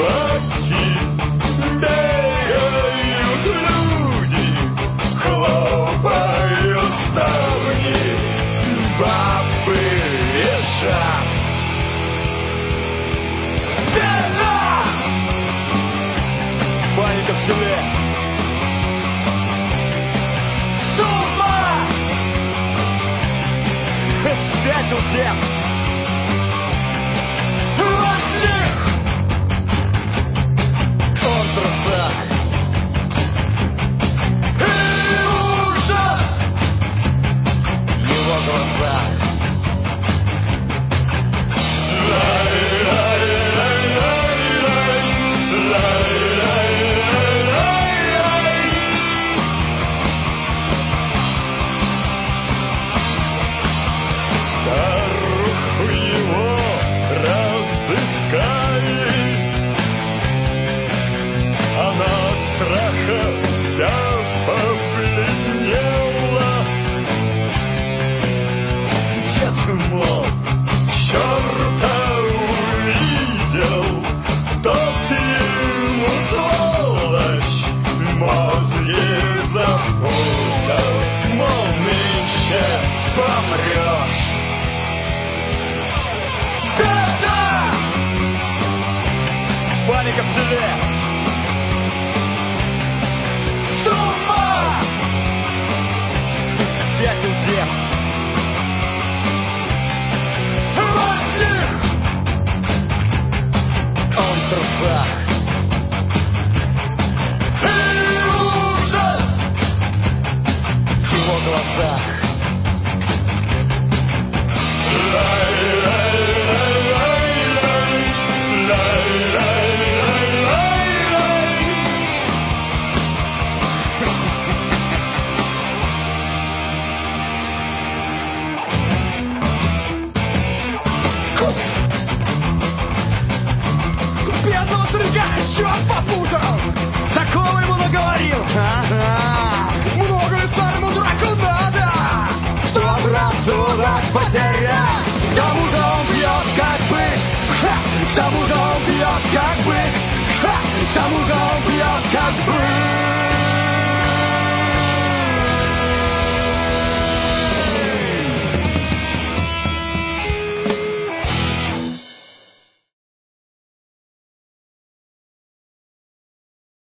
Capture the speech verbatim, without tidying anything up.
собаки, бегают люди, хлопают ставни, бабы лежат. Паника в селе. С ума! Спятил всех. Вот них! Он в трусах. И ужас в его глазах. Паника в селе. С ума! Спятил всех. Вот них! Он в трусах. И ужас в его глазах. Бедного старика черт попутал, такого ему наговорил. Ага. Много ли старому дураку надо, чтоб рассудок потерять? Кому-то он бьет как бык, ха! Кому-то он бьет как бык, ха! Кому-то